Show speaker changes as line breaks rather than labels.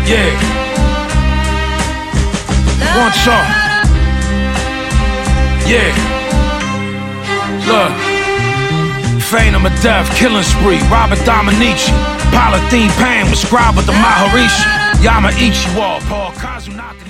Yeah. One shot. Yeah. Look. Phantom of Death, Killing Spree, Robert Dominici, Polythene Pain with Scribe with the Maharishi, Yamaichi Wall, Paul Kazunaka.